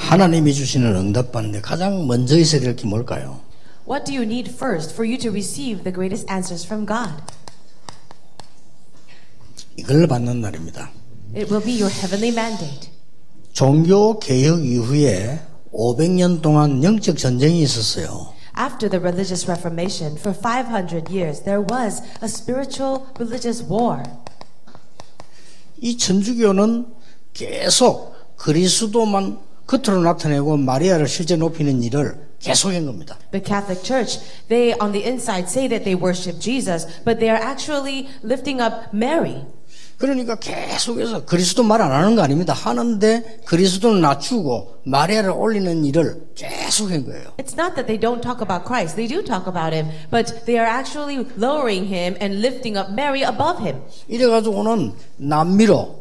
하나님이 주시는 응답받는데 가장 먼저 있어야 될 게 뭘까요? What do you need first for you to receive the greatest answers from God? 이걸 받는 날입니다. It will be your heavenly mandate. 종교 개혁 이후에 500년 동안 영적 전쟁이 있었어요. After the religious reformation, for 500 years, there was a spiritual religious war. 이 천주교는 계속 그리스도만 겉으로 나타내고 마리아를 실제 높이는 일을 계속한 겁니다. The Catholic Church, they on the inside say that they worship Jesus, but they are actually lifting up Mary. 그러니까 계속해서 그리스도 말 안 하는 거 아닙니다. 하는데 그리스도는 낮추고 마리아를 올리는 일을 계속한 거예요. It's not that they don't talk about Christ. They do talk about him, but they are actually lowering him and lifting up Mary above him. 이래가지고는 남미로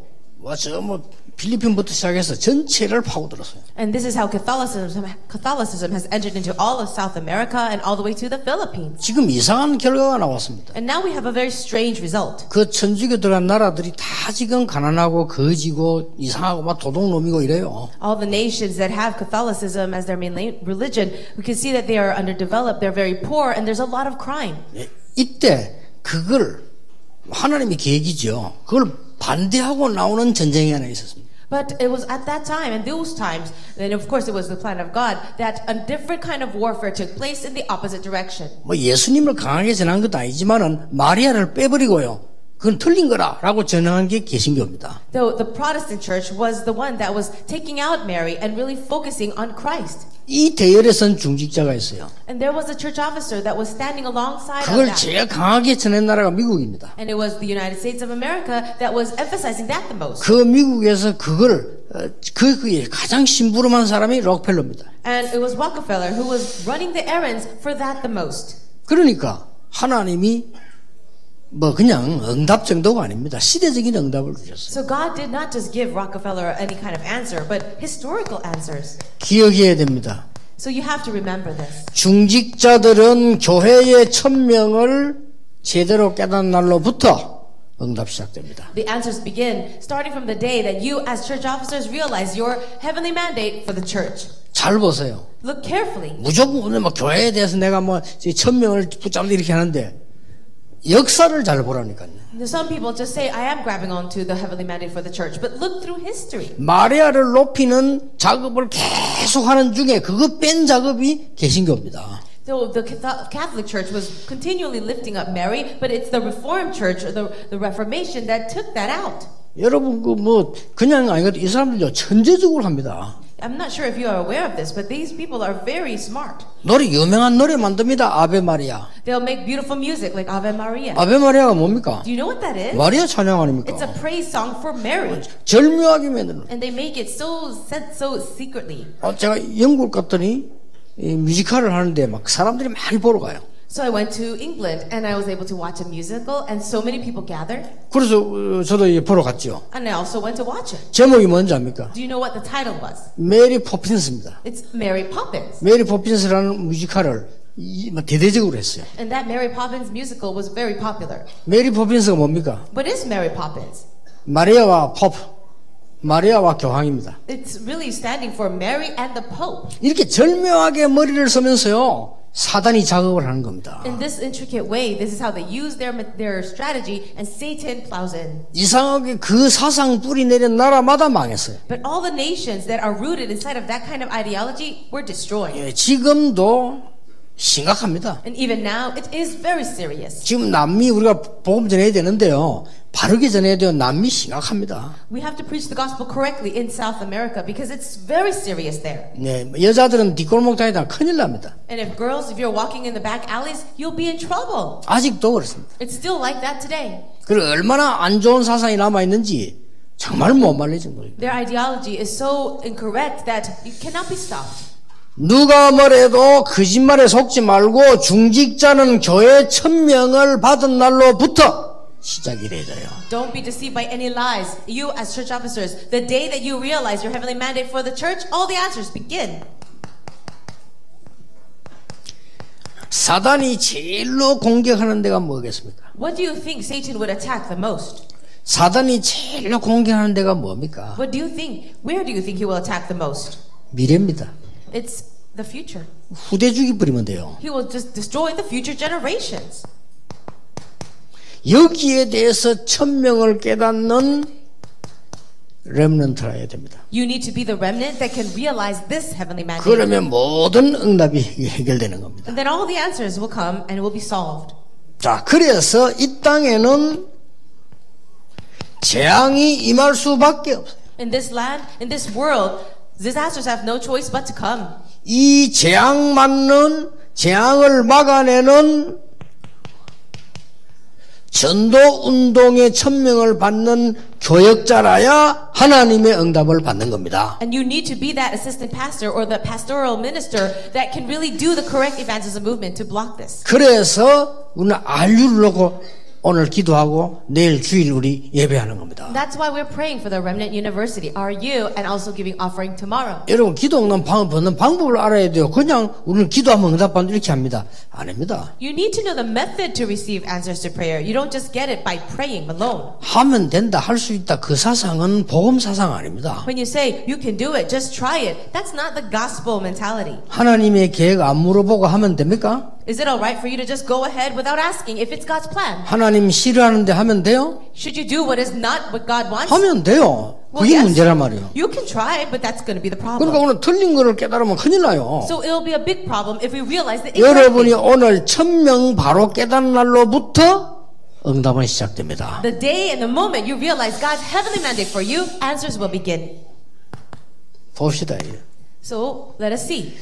필리핀부터 시작해서 전체를 파고들었어요. And this is how Catholicism has entered into all of South America and all the way to the Philippines. 지금 이상한 결과가 나왔습니다. And now we have a very strange result. 그 천주교 들어간 나라들이 다 지금 가난하고 거지고 이상하고 막 도둑놈이고 이래요. All the nations that have Catholicism as their main religion, we can see that they are underdeveloped, they're very poor, and there's a lot of crime. 이때 그걸 하나님의 계획이죠. 그걸 반대하고 나오는 전쟁이 하나 있었습니다. But it was at that time, and those times, then of course it was the plan of God, that a different kind of warfare took place in the opposite direction. 뭐 예수님을 강하게 전한 것도 아니지만은 마리아를 빼버리고요. 그건 틀린 거라라고 전한 게 개신교입니다. Though the Protestant church was the one that was taking out Mary and really focusing on Christ. 이 대열에 선 중직자가 있어요. And there was a church officer that was standing alongside of 그걸 that. 제일 강하게 전한 나라가 미국입니다. And it was the United States of America that was emphasizing that the most. 그 미국에서 그걸 그에 가장 심부름한 사람이 록펠러입니다. And it was Rockefeller who was running the errands for that the most. 그러니까 하나님이 뭐 그냥 응답 정도가 아닙니다. 시대적인 응답을 주셨어요. So God did not just give Rockefeller any kind of answer, but historical answers. 기억해야 됩니다. So you have to remember this. 중직자들은 교회의 천명을 제대로 깨닫는 날로부터 응답 시작됩니다. The answers begin starting from the day that you as church officers realize your heavenly mandate for the church. 잘 보세요. Look carefully. 무조건 오늘 뭐 교회에 대해서 내가 뭐 천명을 붙잡는 이렇게 하는데 역사를 잘 보라니까요. Some people just say, I am grabbing onto the heavenly mandate for the church, but look through history. 마리아를 높이는 작업을 계속하는 중에 그거 뺀 작업이 개신교입니다. So the Catholic Church was continually lifting up Mary, but it's the Reformed Church, or the Reformation, that took that out. 여러분 그 뭐 그냥 아니거든 이 사람들요 천재적으로 합니다. I'm not sure if you are aware of this, but these people are very smart. 노래 유명한 노래 만듭니다. 아베 마리아. They'll make beautiful music like Ave Maria. 아베 마리아가 뭡니까? Do you know what that is? 마리아 찬양 아닙니까? It's a praise song for Mary. 절묘하게 만드는. And they make it so secretly. 제가 영국 갔더니 이 뮤지컬을 하는데 막 사람들이 많이 보러 가요. So I went to England and I was able to watch a musical, and so many people gathered. 그래서 저도 보러 갔죠. And I also went to watch it. 제목이 뭔지 압니까? Do you know what the title was? 메리 포핀스입니다. It's Mary Poppins. 메리 포핀스라는 뮤지컬을 대대적으로 했어요. And that Mary Poppins musical was very popular. 메리 포핀스가 뭡니까? What is Mary Poppins? 마리아와 마리아와 교황입니다. It's really standing for Mary and the Pope. 이렇게 절묘하게 머리를 쓰면서요. 사단이 작업을 하는 겁니다. In this intricate way, this is how they use their strategy, and Satan plows in. 이상하게 그 사상 뿌리 내린 나라마다 망했어요. But all the nations that are rooted inside of that kind of ideology were destroyed. 예, 지금도 심각합니다. And even now, it is very serious. 지금 남미 우리가 복음 전해야 되는데요. 바르게 전해야 돼요. 남미 심각합니다. We have to preach the gospel correctly in South America because it's very serious there. 네, 여자들은 뒷골목 다니다가 큰일 납니다. And if you're walking in the back alleys, you'll be in trouble. 아직도 그렇습니다. It's still like that today. 그리고 얼마나 안 좋은 사상이 남아 있는지 정말 못 말려진 거예요. Their ideology is so incorrect that it cannot be stopped. 누가 뭐래도 거짓말에 속지 말고 중직자는 교회 천명을 받은 날로부터 시작이 되어요. Don't be deceived by any lies. You as church officers, the day that you realize your heavenly mandate for the church, all the answers begin. 사단이 제일로 공격하는 데가 뭐겠습니까? What do you think Satan would attack the most? 사단이 제일로 공격하는 데가 뭡니까? Where do you think he will attack the most? 미래입니다. It's the future. 후대 죽이버리면 돼요. He will just destroy the future generations. 여기에 대해서 천명을 깨닫는 렘넌트라 해야 됩니다. You need to be the remnant that can realize this heavenly mandate. 그러면 모든 응답이 해결되는 겁니다. And then all the answers will come and will be solved. 자, 그래서 이 땅에는 재앙이 임할 수밖에 없어요. In this land, in this world, disasters have no choice but to come. 이 재앙을 막아내는 전도 운동의 천명을 받는 교역자라야 하나님의 응답을 받는 겁니다. And you need to be that assistant pastor or the pastoral minister that can really do the correct evangelism movement to block this. 그래서 우리는 RU를 놓고 오늘 기도하고 내일 주일 우리 예배하는 겁니다. That's why we're praying for the Remnant University, RU, and also giving offering tomorrow. 여러분 기도 받는 방법을 알아야 돼요. 그냥 우리는 기도하면 응답받는 이렇게 합니다. 아닙니다. You need to know the method to receive answers to prayer. You don't just get it by praying alone. 하면 된다, 할 수 있다. 그 사상은 복음 사상 아닙니다. When you say you can do it, just try it, that's not the gospel mentality. 하나님의 계획 안 물어보고 하면 됩니까? Is it all right for you to just go ahead without asking if it's God's plan? 하나님 싫어하는데 하면 돼요? Should you do what is not what God wants? 하면 돼요. 그게 문제란 말이에요. You can try, but that's going to be the problem. 그러니까 오늘 틀린 거를 깨달으면 큰일 나요. So it'll be a big problem if we realize that. 여러분이 오늘 천명 바로 깨닫는 날로부터 응답은 시작됩니다. The day and the moment you realize God's heavenly mandate for you, answers will begin. 봅시다. So let us see.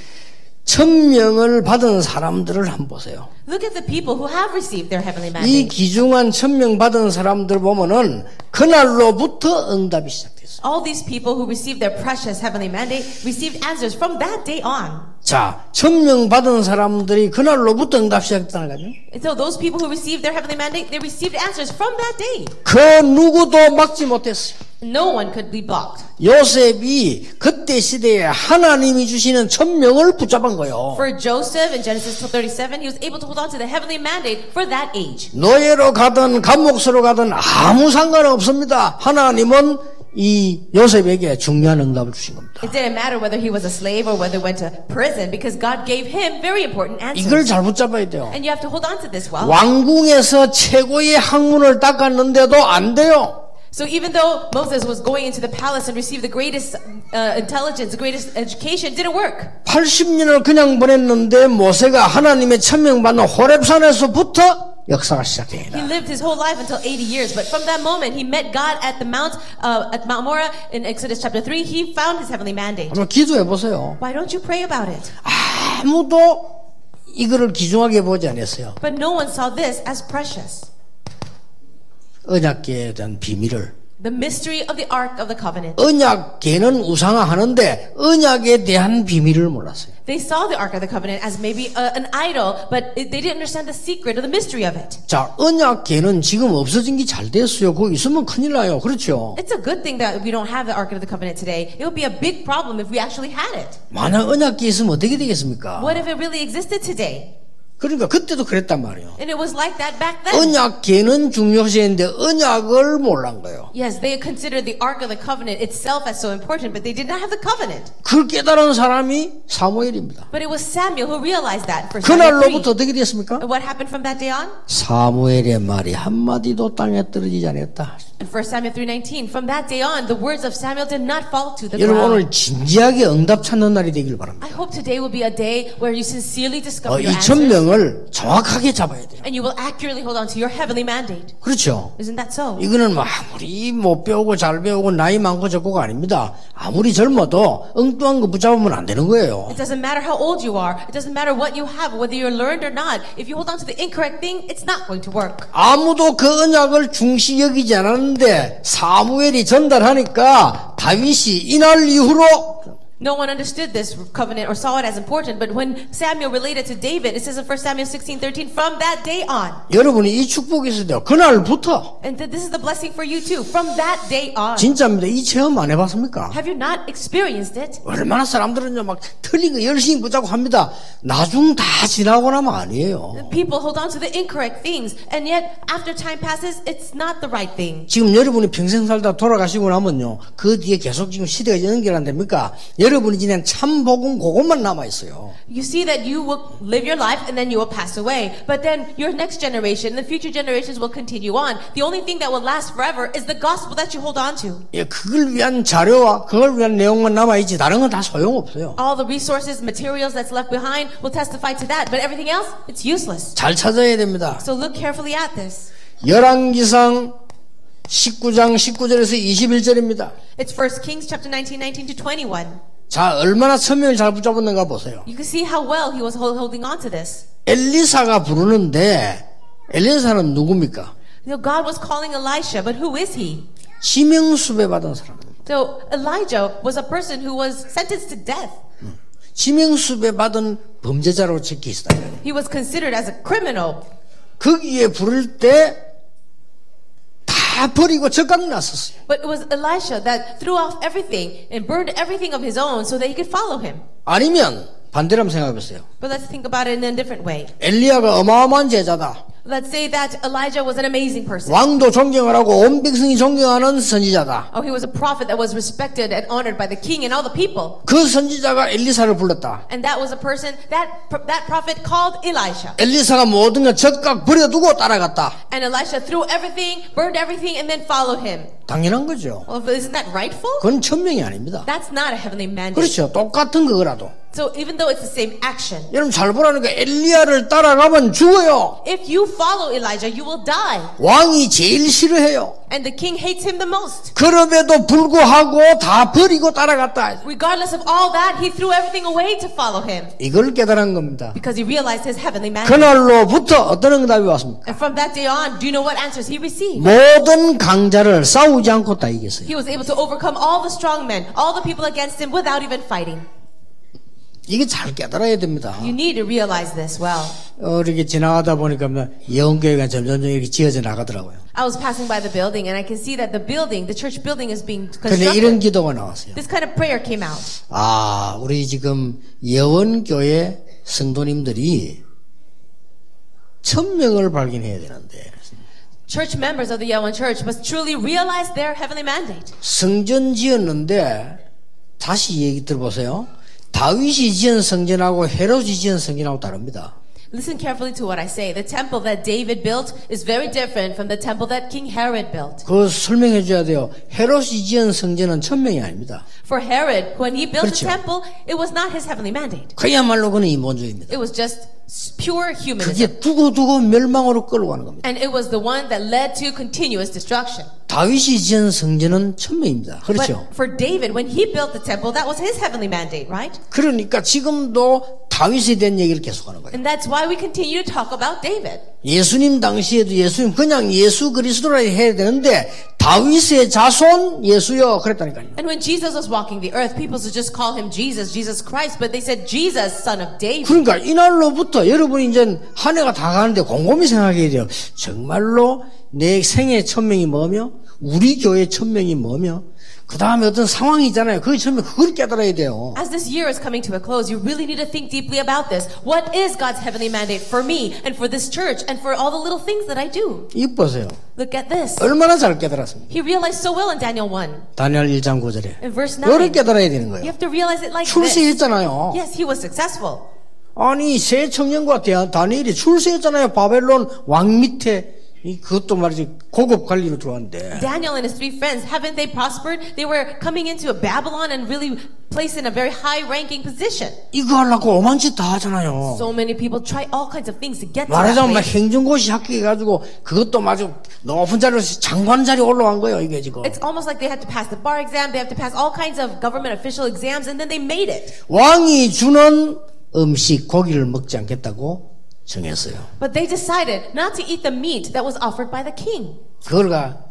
천명을 받은 사람들을 한번 보세요. Look at the people who have received their heavenly 이 mandate. 귀중한 천명 받은 사람들 보면은 그날로부터 응답이 시작됐어요. All these people who received their precious heavenly mandate received answers from that day on. 자, 천명 받은 사람들이 그날로부터 응답 시작했다는 거죠. And so those people who received their heavenly mandate, they received answers from that day. 그 누구도 막지 못했어요. No one could be blocked. 요셉이 그때 시대에 하나님이 주시는 천명을 붙잡은 거예요. For Joseph in Genesis 37, he was able to hold on to the heavenly mandate for that age. 노예로 가든 감옥소로 가든 아무 상관은 없습니다. 하나님은 이 요셉에게 중요한 응답을 주신 겁니다. It didn't matter whether he was a slave or whether he went to prison because God gave him very important answers. 이걸 잘 붙잡아야 돼요. And you have to hold on to this well. 왕궁에서 최고의 학문을 닦았는데도 안 돼요. So even though Moses was going into the palace and received the greatest intelligence, the greatest education, it didn't work. 80년을 그냥 보냈는데 모세가 하나님의 천명받는 호렙산에서부터 역사가 시작됩니다. He lived his whole life until 80 years, but from that moment he met God at Mount Moriah in Exodus chapter 3. He found his heavenly mandate. 한번 기도해 보세요. Why don't you pray about it? 아무도 이거를 귀중하게 보지 않았어요. But no one saw this as precious. 언약궤에 대한 비밀을. The mystery of the Ark of the Covenant. 언약궤는 우상화하는데 언약에 대한 비밀을 몰랐어요. They saw the Ark of the Covenant as maybe an idol, but they didn't understand the secret or the mystery of it. 자, 언약궤는 지금 없어진 게 잘 됐어요. 그거 있으면 큰일 나요. 그렇죠? It's a good thing that we don't have the Ark of the Covenant today. It would be a big problem if we actually had it. 만약 언약궤 있으면 어떻게 되겠습니까? What if it really existed today? 그러니까 그때도 그랬단 말이에요. And it was like that back then. 언약궤는 중요시했는데 언약을 몰란 거예요. Yes, they considered the Ark of the Covenant itself as so important, but they did not have the covenant. 그걸 깨달은 사람이 사무엘입니다. But it was Samuel who realized that. For Samuel 3. 그날로부터 어떻게 됐습니까? And what happened from that day on? 사무엘의 말이 한마디도 땅에 떨어지지 않았다. In 1 Samuel 3:19, from that day on, the words of Samuel did not fall to the 여러분 ground. 오늘 진지하게 응답 찾는 날이 되길 바랍니다. I hope today will be a day where you sincerely discover 이 your answers. 천명을 정확하게 잡아야 돼요. And you will accurately hold on to your heavenly mandate. 그렇죠? Isn't that so? 이거는 뭐 아무리 못 배우고 잘 배우고 나이 많고 적고가 아닙니다. 아무리 젊어도 엉뚱한 거 붙잡으면 안 되는 거예요. It doesn't matter how old you are. It doesn't matter what you have, whether you're learned or not. If you hold on to the incorrect thing, it's not going to work. 아무도 그 언약을 중시 여기지 않았는데 사무엘이 전달하니까 다윗이 이날 이후로 No one understood this covenant or saw it as important, but when Samuel related to David, it says in 1 Samuel 16:13, from that day on. 여러분이 이 축복이 있어야 돼요. 그날부터. And this is the blessing for you too. From that day on. 진짜입니다. 이 체험 안 해봤습니까? Have you not experienced it? 얼마나 사람들은요 막 틀린 거 열심히 붙잡고 합니다. 나중 다 지나고 나면 아니에요. People hold on to the incorrect things, and yet after time passes, it's not the right thing. 지금 여러분이 평생 살다 돌아가시고 나면요 그 뒤에 계속 지금 시대가 연결 안 됩니까? 여러분이 지낸 참 복음 그것만 남아 있어요. You see that you will live your life and then you will pass away. But then your next generation, the future generations will continue on. The only thing that will last forever is the gospel that you hold on to. 예, 그걸 위한 자료와 그걸 위한 내용만 남아 있지 다른 건 다 소용없어요. All the resources, materials that's left behind will testify to that. But everything else, it's useless. 잘 찾아야 됩니다. So look carefully at this. 열왕기상 19장 19절에서 21절입니다. It's 1 Kings chapter 19, 19 to 21. 자, 얼마나 천명을 잘 붙잡았는가 보세요. You can see how well he was holding on to this. 엘리사가 부르는데 엘리사는 누굽니까? You know, God was calling Elisha, but who is he? 지명수배 받은 사람입니다. So Elijah was a person who was sentenced to death. 지명수배 받은 범죄자로 적혀 있다. He was considered as a criminal. 거기에 부를 때 다 버리고 적각 났었어요. But it was Elisha that threw off everything and burned everything of his own so that he could follow him. 아니면 반대로 한번 생각해보세요. But let's think about it in a different way. 엘리야가 어마어마한 제자다. Let's say that Elijah was an amazing person. 왕도 존경을 하고 온 백성이 존경하는 선지자다. Oh, he was a prophet that was respected and honored by the king and all the people. 그 선지자가 엘리사를 불렀다. And that was a person, that prophet called Elisha. 엘리사가 모든 걸 적각 버려두고 따라갔다. And Elisha threw everything, burned everything, and then followed him. 당연한 거죠. Well, isn't that rightful? 그건 천명이 아닙니다. That's not a heavenly mandate. 그렇죠. 똑같은 거라도. So even though it's the same action, 여러분 잘 보라니까 엘리야를 따라가면 죽어요. if you follow Elijah, you will die. 왕이 제일 싫어해요. And the king hates him the most. 그럼에도 불구하고 다 버리고 따라갔다. Regardless of all that, he threw everything away to follow him. 이걸 깨달은 겁니다. Because he realized his heavenly mandate. 그날로부터 어떤 응답이 왔습니까? And from that day on, do you know what answers he received? 모든 강자를 싸우지 않고 다 이겼어요. He was able to overcome all the strong men, all the people against him without even fighting. 이게 잘 깨달아야 됩니다. You need to realize this well. 이렇게 지나가다 보니까 예언교회가 점점 이렇게 지어져 나가더라고요. I was passing by the building and I can see that the building, the church building is being 근데 이런 constructed. 기도가 나왔어요. This kind of prayer came out. 아, 우리 지금 예언교회 성도님들이 천명을 발견해야 되는데 Church members of the Yeowon Church must truly realize their heavenly mandate. 성전 지었는데 다시 얘기 들어보세요. 다윗이 지은 성전하고 헤롯이 지은 성전하고 다릅니다. Listen carefully to what I say. The temple that David built is very different from the temple that King Herod built. 그거 설명해 줘야 돼요. 헤롯이 지은 성전은 천명이 아닙니다. For Herod, when he built 그렇죠. the temple, it was not his heavenly mandate. 그야말로 그는 인본주의입니다. It was just pure humanism. 그게 두고두고 멸망으로 끌고 가는 겁니다. And it was the one that led to continuous destruction. 다윗이 지은 성전은 천명입니다. 그렇죠? But for David, when he built the temple, that was his heavenly mandate, right? 그러니까 지금도 다윗에 대한 얘기를 계속하는 거예요. And that's why we continue to talk about David. 예수님 당시에도 예수님 그냥 예수 그리스도라 해야 되는데 다윗의 자손 예수여 그랬다니까요. And when Jesus was walking the earth, people would just call him Jesus, Jesus Christ, but they said Jesus, son of David. 그러니까 이날로부터 여러분이 이제 한 해가 다 가는데 곰곰이 생각해야 돼요. 정말로 내 생애 천명이 뭐며 우리 교회 천명이 뭐며 그 다음에 어떤 상황이 있잖아요. 그 천명 그걸 깨달아야 돼요. As this year is coming to a close, you really need to think deeply about this. What is God's heavenly mandate for me and for this church and for all the little things that I do? 이거 보세요. Look at this. 얼마나 잘 깨달았습니까? He realized so well in Daniel 1. 다니엘 1장 9절에. In verse 9. 이걸 깨달아야 되는 You 거예요. have to realize it like this. 출세했잖아요. Yes, he was successful. 아니 새 청년과 다니엘이 출세했잖아요. 바벨론 왕 밑에 그것도 말이지 고급 관리로 들어왔는데. Daniel and his three friends, haven't they prospered? They were coming into Babylon and really placed in a very high-ranking position. 이거 하려고 오만짓 다 하잖아요. So many people try all kinds of things to get to that 말하자면 막 place. 행정고시 합격해가지고 그것도 마저 높은 자리로 장관 자리 올라간 거예요. 이게 지금. It's almost like they had to pass the bar exam, they have to pass all kinds of government official exams, and then they made it. 왕이 주는 음식 고기를 먹지 않겠다고 정했어요. But they decided not to eat the meat that was offered by the king. 그걸가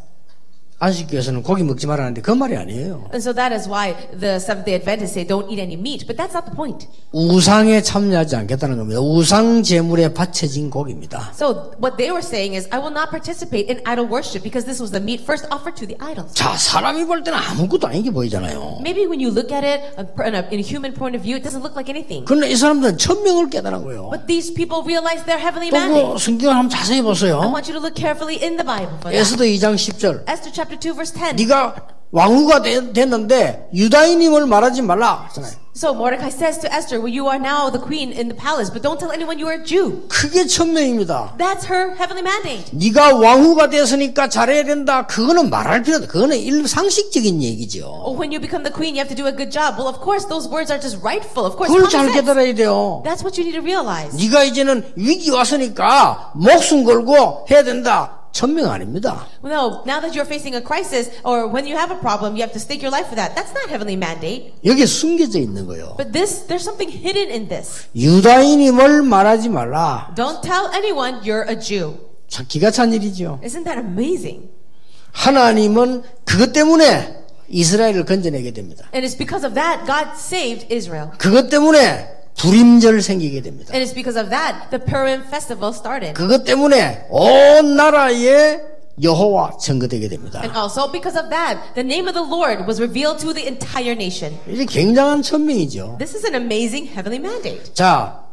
안식교에서는 고기 먹지 말라는데 그 말이 아니에요. And so that is why the Seventh-day Adventists say don't eat any meat. But that's not the point. 우상에 참여하지 않겠다는 겁니다. 우상 제물에 바쳐진 고기입니다. So what they were saying is, I will not participate in idol worship because this was the meat first offered to the idols. 자, 사람이 볼 때는 아무것도 아닌 게 보이잖아요. Maybe when you look at it in a human point of view, it doesn't look like anything. 그런데 이 사람들은 천명을 깨달은 거예요. But these people realize their heavenly 또 mandate. 그 성경을 한번 자세히 I 보세요. want you to look carefully in the Bible for that. 에스더 2장 10절. Esther chapter 2 verse 10. 네가 왕후가 됐는데 유다인임을 말하지 말라 하잖아요. So Mordecai says to Esther, well, you are now the queen in the palace, but don't tell anyone you are a Jew. 그게 천명입니다. That's her heavenly mandate. 네가 왕후가 됐으니까 잘해야 된다. 그거는 말할 필요도. 그거는 상식적인 얘기죠. Or when you become the queen, you have to do a good job. Well, of course, those words are just rightful. Of course, 그걸 잘 common sense. 깨달아야 돼요. That's what you need to realize. 네가 이제는 위기 왔으니까 목숨 걸고 해야 된다. 천명 아닙니다. No, now that you're facing a crisis, or when you have a problem, you have to stake your life for that. That's not heavenly mandate. 여기에 숨겨져 있는 거예요. But there's something hidden in this. 유다인임을 말하지 말라. Don't tell anyone you're a Jew. 참 기가 찬 일이죠. Isn't that amazing? 하나님은 그것 때문에 이스라엘을 건져내게 됩니다. And it's because of that God saved Israel. 그것 때문에 불임절 생기게 됩니다. And it's because of that the Purim festival started. 그것 때문에 온 나라에 여호와 증거되게 됩니다. And also because of that, the name of the Lord was revealed to the entire nation. 이게 굉장한 천명이죠. This is an amazing heavenly mandate. 자,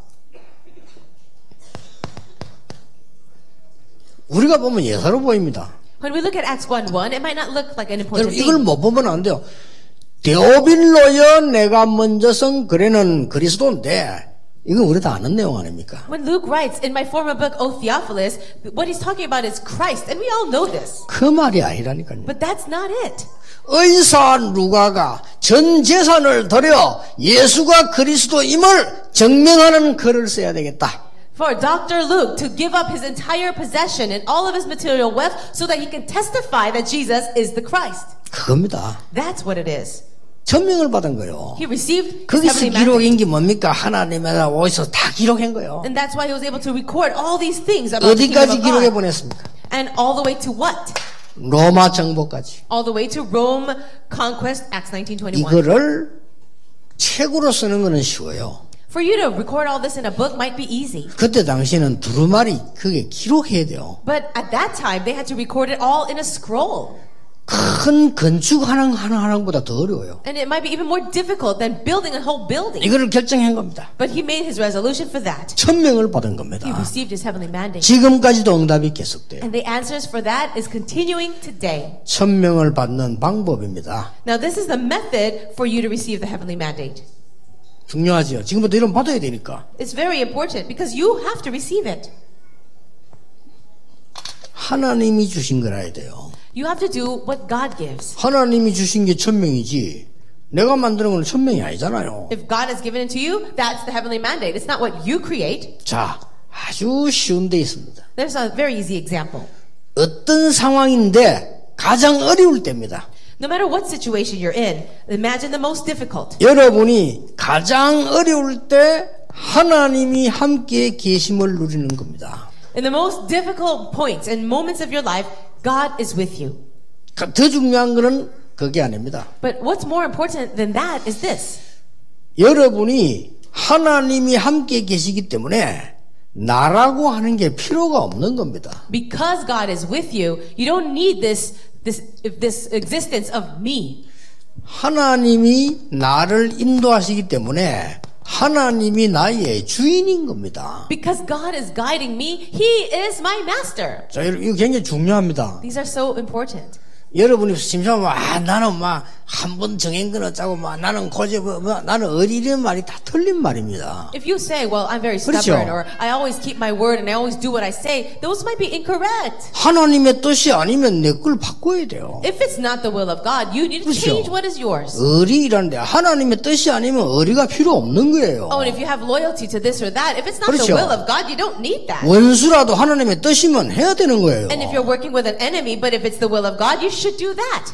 우리가 보면 예사로 보입니다. When we look at Acts 1:1, it might not look like an 여러분 important 이걸 thing. 못 보면 안 돼요. 데오빌로여 내가 먼저 선 그래는 그리스도인데 이건 우리 다 아는 내용 아닙니까? When Luke writes, in my former book, O Theophilus, what he's talking about is Christ, and we all know this. 그 말이 아니라니까요. But that's not it. 의사 누가가 전 재산을 들여 예수가 그리스도임을 증명하는 글을 써야 되겠다. For Dr. Luke to give up his entire possession and all of his material wealth so that he can testify that Jesus is the Christ. 그겁니다. That's what it is. 천명을 받은 거예요. He received his 거기서 heavenly mandate. 기록인 게 뭡니까? 하나님의 어디서 다 기록한 거예요. And that's why he was able to record all these things about the kingdom 어디까지 of 기록해 God. 보냈습니까? And all the way to what? 로마 정복까지. All the way to Rome conquest, Acts 19:21. 이거를 책으로 쓰는 거는 쉬워요. For you to record all this in a book might be easy. 그때 당시에는 두루마리 그게 기록해야 돼요. But at that time, they had to record it all in a scroll. 큰 건축 하나보다 더 어려워요. And it might be even more difficult than building a whole building. 이거를 결정한 겁니다. But he made his resolution for that. 천명을 받은 겁니다. He received his heavenly mandate. 지금까지도 응답이 계속돼요. And the answers for that is continuing today. 천명을 받는 방법입니다. Now, this is the method for you to receive the heavenly mandate. 중요하죠. 지금부터 이런 받아야 되니까. It's very important because you have to receive it. 하나님이 주신 거라야 돼요. You have to do what God gives. 하나님이 주신 게 천명이지 내가 만드는 건 천명이 아니잖아요. If God has given it to you, that's the heavenly mandate. It's not what you create. 자, 아주 쉬운 데 있습니다. There's a very easy example. 어떤 상황인데 가장 어려울 때입니다. No matter what situation you're in, imagine the most difficult. 여러분이 가장 어려울 때 하나님이 함께 계심을 누리는 겁니다. In the most difficult points and moments of your life, God is with you. 더 중요한 것은 그게 아닙니다. But what's more important than that is this. 여러분이 하나님이 함께 계시기 때문에 나라고 하는 게 필요가 없는 겁니다. Because God is with you, you don't need this existence of me. 하나님이 나를 인도하시기 때문에 하나님이 나의 주인인 겁니다. Because God is guiding me, He is my master. 자, 이거 굉장히 중요합니다. These are so important. 여러분이 심심하면 나는 한 번 정한 건 어쩌고 나는 나는 어리는 말이 다 틀린 말입니다. If you say, well, I'm very stubborn, or I always keep my word and I always do what I say, those might be incorrect. 하나님의 뜻이 아니면 내 걸 바꿔야 돼요. If it's not the will of God, you need to change what is yours. 어리라는데 하나님의 뜻이 아니면 어리가 필요 없는 거예요. Oh, and if you have loyalty to this or that, if it's not 그렇죠. the will of God, you don't need that. 원수라도 하나님의 뜻이면 해야 되는 거예요. And if you're working with an enemy, but if it's the will of God, you should do that.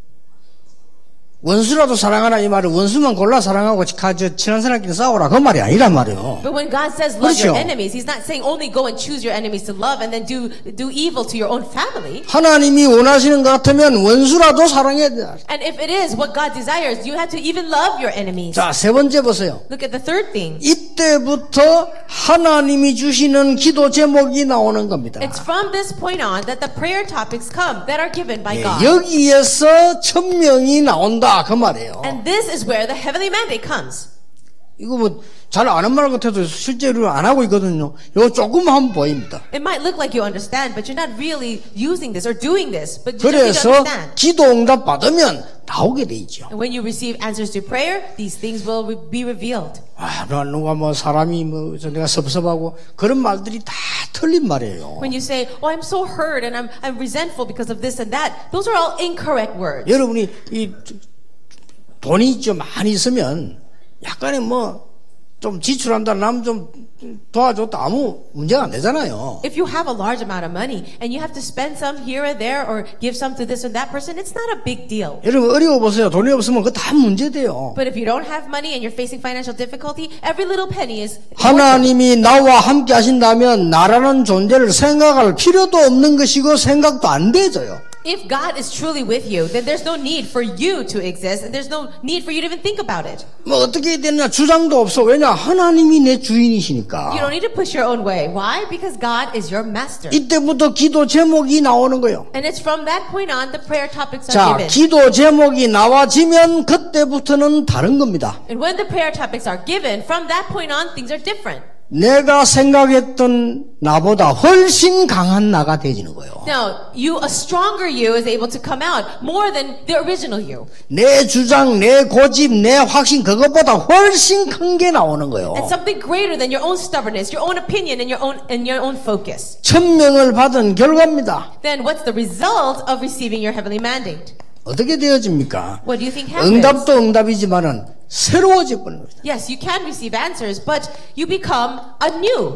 원수라도 사랑하라 이 말은 원수만 골라 사랑하고 친한 사람끼리 싸우라 그 말이 아니란 말이에요. But when God says love your 그렇죠. enemies, He's not saying only go and choose your enemies to love and then do evil to your own family. 하나님이 원하시는 것 같으면 원수라도 사랑해야 돼. And if it is what God desires, you have to even love your enemies. 자, 세 번째 보세요. Look at the third thing. 이때부터 하나님이 주시는 기도 제목이 나오는 겁니다. It's from this point on that the prayer topics come that are given by God. 여기에서 천명이 나온다 그 말이에요. And this is where the heavenly mandate comes. 이거 잘 아는 말 같아도 실제로 안 하고 있거든요. 이거 조금만 하면 보입니다. It might look like you understand, but you're not really using this or doing this. But you just need to 그래서 understand. 기도 응답 받으면 나오게 돼 있죠. And when you receive answers to prayer, these things will be revealed. 아, 누가 뭐 사람이 뭐 내가 섭섭하고 그런 말들이 다 틀린 말이에요. When you say, "Oh, I'm so hurt and I'm resentful because of this and that," those are all incorrect words. 여러분이 이 돈이 좀 많이 있으면 약간의 뭐 좀 지출한다, 남 좀 도와줬다 아무 문제가 안 되잖아요. If you have a large amount of money and you have to spend some here and there or give some to this or that person, it's not a big deal. 여러분 어려워 보세요. 돈이 없으면 그거 다 문제돼요. But if you don't have money and you're facing financial difficulty, every little penny is important. 하나님이 나와 함께 하신다면 나라는 존재를 생각할 필요도 없는 것이고 생각도 안 되져요. If God is truly with you, then there's no need for you to exist, and there's no need for you to even think about it. 뭐 어떻게 해야 되느냐 주장도 없어. 왜냐 하나님이 내 주인이시니까. You don't need to push your own way. Why? Because God is your master. 이때부터 기도 제목이 나오는 거예요. And it's from that point on the prayer topics are 자, given. 기도 제목이 나와지면 그때부터는 다른 겁니다. And when the prayer topics are given, from that point on, things are different. 내가 생각했던 나보다 훨씬 강한 나가 되지는 거예요. Now, a stronger you is able to come out more than the original you. 내 주장, 내 고집, 내 확신 그것보다 훨씬 큰 게 나오는 거예요. And something greater than your own stubbornness, your own opinion, and your own focus. 천명을 받은 결과입니다. Then what's the result of receiving your heavenly mandate? 어떻게 되어집니까? What do you think happens? 응답도 응답이지만은 새로워져 버리는 거죠. Yes, you can receive answers, but you become anew.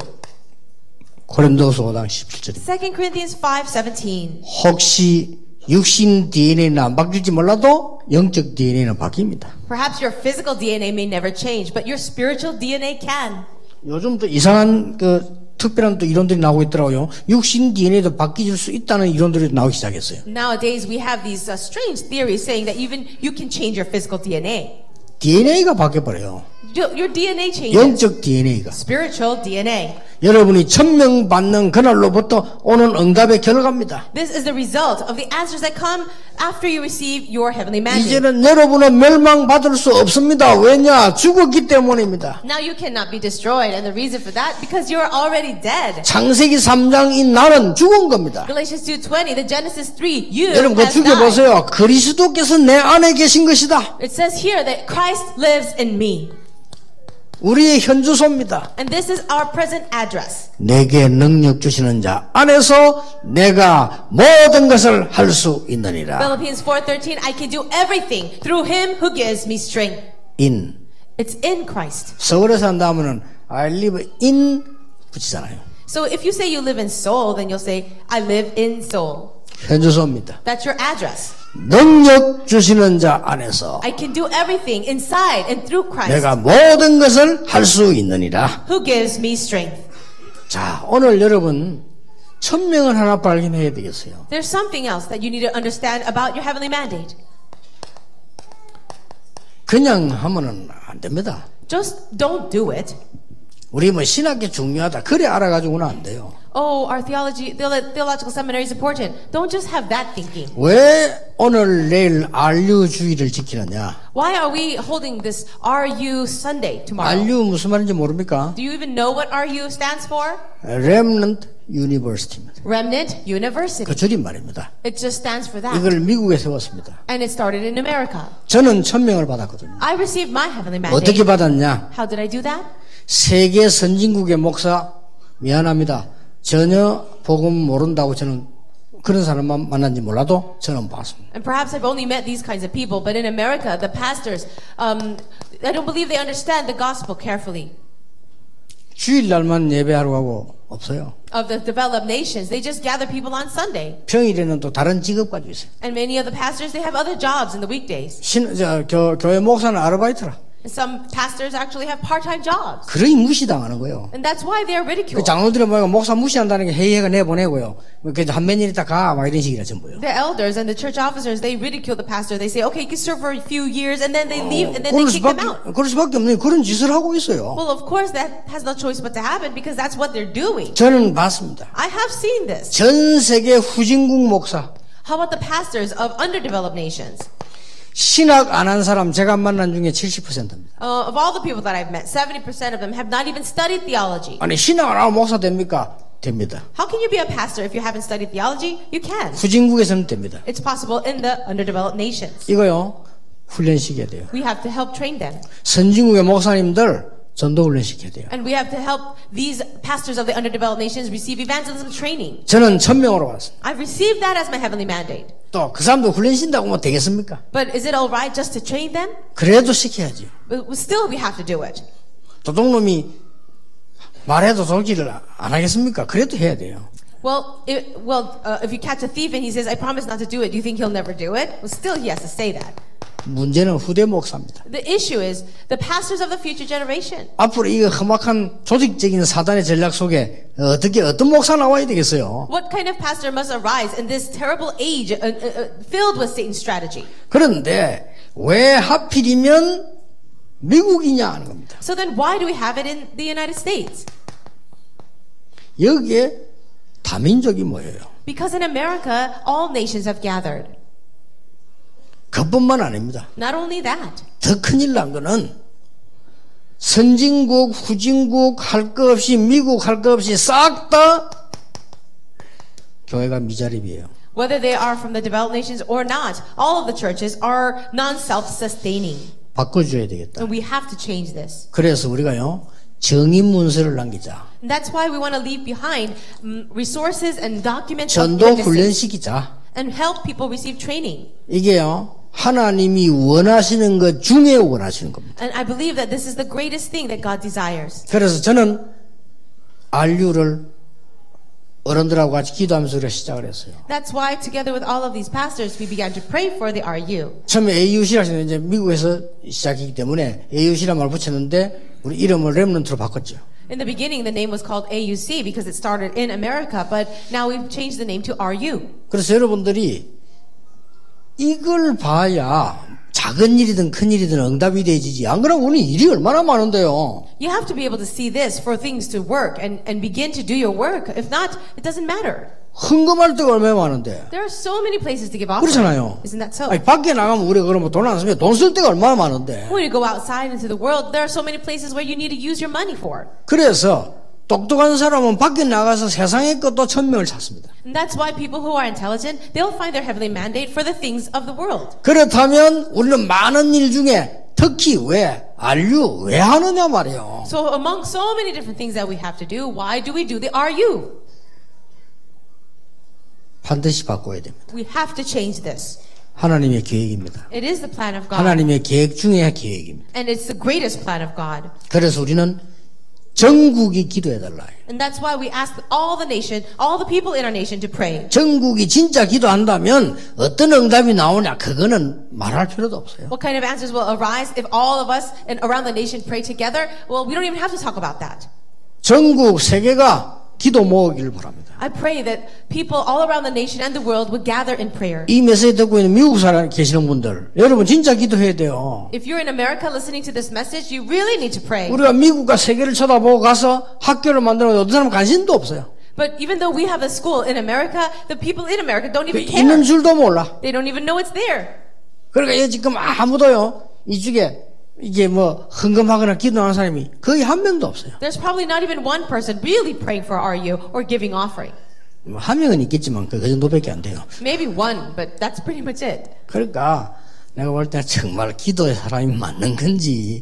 고린도서 5장 17절입니다. 2 Corinthians 5:17. 혹시 육신 DNA는 안 바뀔지 몰라도 영적 DNA는 바뀝니다. Perhaps your physical DNA may never change, but your spiritual DNA can. 요즘 또 이상한 특별한 또 이론들이 나오고 있더라고요. 육신 DNA도 바뀌질 수 있다는 이론들이 나오기 시작했어요. Nowadays we have these strange theories saying that even you can change your physical DNA. DNA가 바뀌어버려요. Your DNA changes. 영적 DNA가. Spiritual DNA. 여러분이 천명 받는 그날로부터 오는 응답의 결과입니다. This is the result of the answers that come after you receive your heavenly mandate. 이제는 여러분은 멸망받을 수 없습니다. 왜냐? 죽었기 때문입니다. Now you cannot be destroyed, and the reason for that because you are already dead. 창세기 3장인 나는 죽은 겁니다. Galatians 2:20, the Genesis 3, you 여러분 그 has died. 죽여보세요. 그리스도께서 내 안에 계신 것이다. It says here that Christ lives in me. 우리의 현주소입니다. And this is our present address. 내게 능력 주시는 자 안에서 내가 모든 것을 할 수 있느니라. Philippians 4:13, I can do everything through him who gives me strength. In. It's in Christ. 서울에 산다면은 I live in 붙이잖아요. So if you say you live in Seoul, then you'll say, I live in Seoul. 현주소입니다. That's your address. 능력 주시는 자 안에서 I can do everything inside and through Christ 내가 모든 것을 할 수 있느니라. who gives me strength. 자, 오늘 여러분 천명을 하나 발견해야 되겠어요. There's something else that you need to understand about your heavenly mandate. 그냥 하면은 안 됩니다. Just don't do it. 우리 뭐 신학이 중요하다. 그래 알아가지고는 안 돼요. Oh, our theological seminary is important. Don't just have that thinking. 왜 오늘 내일 RU주의를 지키느냐? Why are we holding this RU Sunday tomorrow? RU 무슨 말인지 모릅니까? Do you even know what RU stands for? Remnant University입니다. Remnant University. 그 줄임말입니다. It just stands for that. 이걸 미국에 세웠습니다. And it started in America. 저는 천명을 받았거든요. I received my heavenly mandate. 어떻게 받았냐? How did I do that? 세계 선진국의 목사 미안합니다. 전혀 복음 모른다고 저는 그런 사람만 만난지 몰라도 저는 봤습니다. And perhaps I've only met these kinds of people, but in America, the pastors, I don't believe they understand the gospel carefully. 주일날만 예배하러 가고 없어요. Of the developed nations, they just gather people on Sunday. 평일에는 또 다른 직업 가지고 있어요. And many of the pastors, they have other jobs in the weekdays. 교회 목사는 아르바이트라. And some pastors actually have part-time jobs. 그러니 무시당하는 거예요. And that's why they're 그 ridiculed. 장로들은 뭐 목사 무시한다는 게 회의회가 내보내고요. 그래서 한 몇 년 있다 가 막 이런 식이라 전부요. The elders and the church officers, they ridicule the pastor. They say, okay, you can serve for a few years, and then they leave, and then they kick them out. 그럴 수밖에 없는 그런 짓을 하고 있어요. Well, of course, that has no choice but to happen because that's what they're doing. 저는 봤습니다. I have seen this. 전 세계 후진국 목사. How about the pastors of underdeveloped nations? 신학 안 한 사람 제가 만난 중에 70%입니다. Of all the people that I've met, 70% of them have not even studied theology. 아니 신학 안 하고 목사 됩니까? 됩니다. How can you be a pastor if you haven't studied theology? You can. 후진국에서는 됩니다. It's possible in the underdeveloped nations. 이거요, 훈련시켜야 돼요. We have to help train them. 선진국의 목사님들 전도 훈련시켜야 돼요. And we have to help these pastors of the underdeveloped nations receive evangelism training. 저는 천명으로 왔습니다. I've received that as my heavenly mandate. 또 그 사람도 훈련신다고 하면 되겠습니까? But is it all right just to train them? 그래도 시켜야죠. But still, we have to do it. 도둑놈이 말해도 돌기를 안 하겠습니까? 그래도 해야 돼요. Well, if you catch a thief and he says, "I promise not to do it," do you think he'll never do it? Well, still, he has to say that. 문제는 후대 목사입니다. The issue is the pastors of the future generation. 앞으로 이 험악한 조직적인 사단의 전략 속에 어떤 목사 나와야 되겠어요? What kind of pastor must arise in this terrible age filled with Satan's strategy? 그런데 왜 하필이면 미국이냐 하는 겁니다. So then why do we have it in the United States? 여기에 다민족이 모여요. Because in America, all nations have gathered. 그뿐만 아닙니다. Not only that, 더 큰일 난 거는 선진국, 후진국 할 거 없이 미국 할 거 없이 싹 다 교회가 미자립이에요. whether they are from the developed nations or not, all of the churches are non-self-sustaining. 바꿔줘야 되겠다. And we have to change this. 그래서 우리가요, 정인 문서를 남기자. And that's why we want to leave behind resources and documents of 전도 witnesses 훈련시키자. and help people receive training. 이게요, 하나님이 원하시는 것 중에 원하시는 겁니다. And I believe that this is the greatest thing that God desires. 그래서 저는 RU를 어른들하고 같이 기도하면서 우리가 시작을 했어요. That's why together with all of these pastors, we began to pray for the RU. 처음에 AUC라서 이제 미국에서 시작이기 때문에 AUC란 말을 붙였는데 우리 이름을 렘넌트로 바꿨죠. In the beginning, the name was called AUC because it started in America, but now we've changed the name to RU. 그래서 여러분들이 이걸 봐야 작은 일이든 큰 일이든 응답이 되지지. 안 그러면 우리 일이 얼마나 많은데요. You have to be able to see this for things to work and begin to do your work. If not, it doesn't matter. 헌금할 때가 얼마나 많은데. There are so many places to give offering. 그렇잖아요. Isn't that so? 아니, 밖에 나가면 우리가 그러면 돈 안 쓰면 돈 쓸 때가 얼마나 많은데. When you go outside into the world, there are so many places where you need to use your money for. 그래서 똑똑한 사람은 밖에 나가서 세상의 것도 천명을 찾습니다. And that's why people who are intelligent, they'll find their heavenly mandate for the things of the world. 그렇다면 우리는 많은 일 중에 특히 왜 RU 왜 하느냐 말이에요. So among so many different things that we have to do, why do we do the RU? 반드시 바꿔야 됩니다. We have to change this. 하나님의 계획입니다. It is the plan of God. 하나님의 계획 중에 계획입니다. And it's the greatest plan of God. 그래서 우리는 전국이 기도해달라. And that's why we ask all the nation, all the people in our nation to pray. 전국이 진짜 기도한다면 어떤 응답이 나오냐 그거는 말할 필요도 없어요. What kind of answers will arise if all of us and around the nation pray together? Well, we don't even have to talk about that. 전국 세계가 기도 모으기를 바랍니다. I pray that people all around the nation and the world would gather in prayer. 이 메시지 듣고 있는 미국 사람 계시는 분들, 여러분 진짜 기도해야 돼요. If you're in America listening to this message, you really need to pray. 우리가 미국과 세계를 쳐다보고 가서 학교를 만들어도 어떤 사람 관심도 없어요. But even though we have a school in America, the people in America don't even care. 있는 줄도 몰라. They don't even know it's there. 그러니까 지금 아무도요 이쪽에 이게 뭐 헌금하거나 기도하는 사람이 거의 한 명도 없어요. There's probably not even one person really praying for RU or giving offering. 한 명은 있겠지만 그 정도밖에 안 돼요. Maybe one, but that's pretty much it. 그러니까 내가 볼 때 정말 기도의 사람이 맞는 건지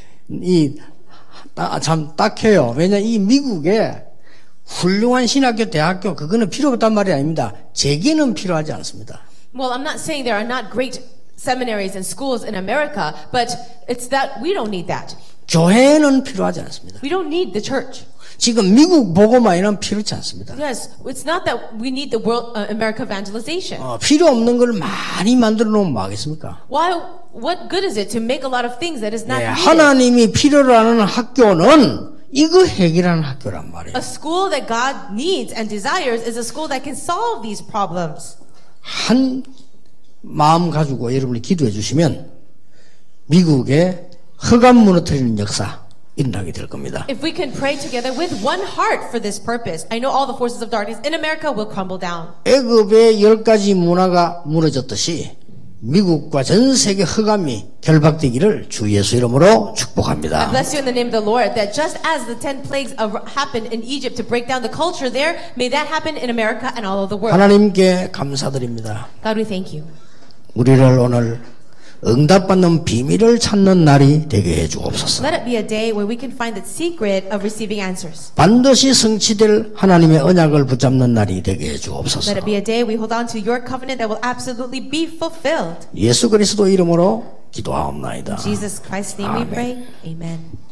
참 딱해요. 왜냐 이 미국에 훌륭한 신학교, 대학교 그거는 필요 없단 말이 아닙니다. 제게는 필요하지 않습니다. Well, I'm not saying there are not great seminaries and schools in America, but it's that we don't need that. 교회는 필요하지 않습니다. We don't need the church. 지금 미국 복음화에는 필요치 않습니다. Yes, it's not that we need the world America evangelization. 필요 없는 걸 많이 만들어 놓으면 뭐 하겠습니까? Why? What good is it to make a lot of things that is not needed? 하나님이 필요로 하는 학교는 이거 해결하는 학교란 말이에요. A school that God needs and desires is a school that can solve these problems. 한 마음 가지고 여러분이 기도해 주시면 미국의 흑암 무너뜨리는 역사 일어나게 될 겁니다. If we can pray together with one heart for this purpose, I know all the forces of darkness in America will crumble down. 애굽의 10가지 문화가 무너졌듯이 미국과 전 세계 흑암이 결박되기를 주 예수 이름으로 축복합니다. Bless you in the name of the Lord, that just as the 10 plagues happened in Egypt to break down the culture there, may that happen in America and all over the world. 하나님께 감사드립니다. God, we thank you. 우리를 오늘 응답받는 비밀을 찾는 날이 되게 해주옵소서. Let it be a day where we can find the secret of receiving answers. 반드시 성취될 하나님의 언약을 붙잡는 날이 되게 해주옵소서. Let it be a day we hold on to your covenant that will absolutely be fulfilled. 예수 그리스도 이름으로 기도하옵나이다. In Jesus Christ's name we 아멘. pray. Amen.